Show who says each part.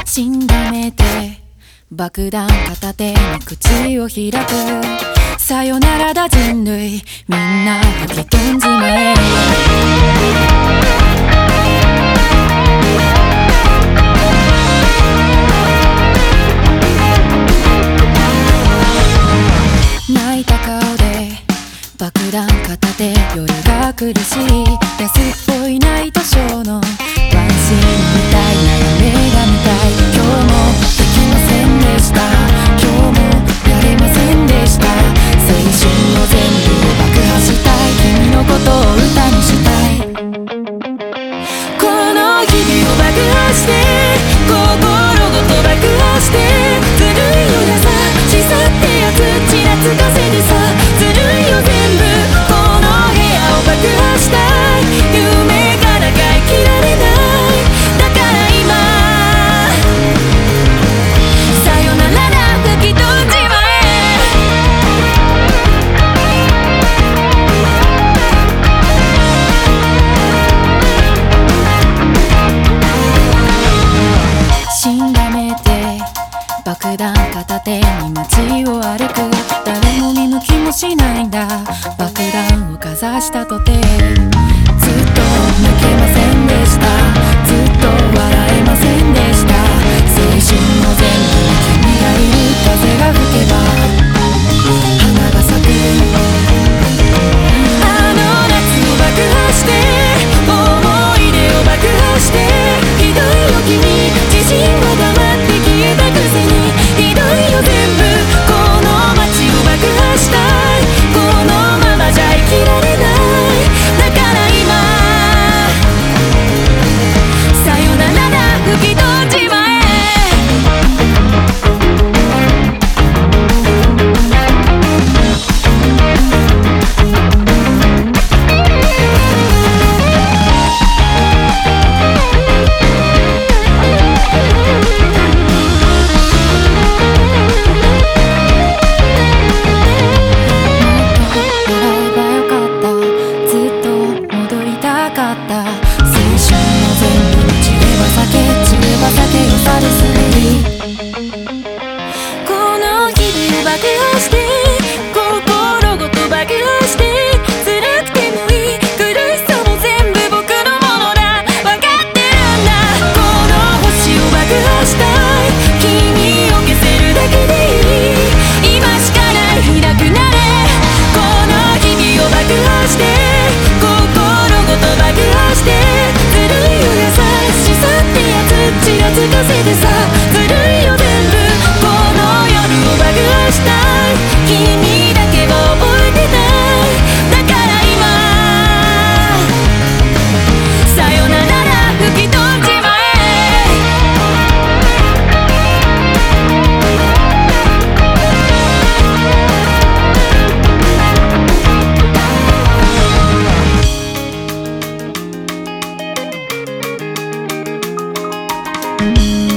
Speaker 1: 死んだ目で爆弾片手に口を開く。さよならだ人類、みんな吹き飛んじまえ。泣いた顔で爆弾片手、夜が苦しい安っぽいナイトショーのワンシーンみたいな夢が見たい。今日もできませんでした、今日もやれませんでした。青春を全部爆破したい、君のことを歌にしたい。この日々を爆破して心ごと爆破して、ずるいよ優しさってやつちらつかせてさ、ずるいよ全部この部屋を爆破したい。夢からが生きられない、だから今さよならだ吹き飛んじまえ。死んだ目で爆弾片手に街を歩く。誰も見向きもしないんだ、爆弾をかざしたとて。ずっと泣けませんでした、ずっと笑えませんでした。青春の全部君がいる、風が吹けば花が咲く。あの夏を爆破して思い出を爆破して、ひどいよ君自信は黙って消えたくせに、ひどいよ全部この街を爆破したい。このままじゃ生きられない、だから今さよならだ吹き飛んじまえ。
Speaker 2: うん。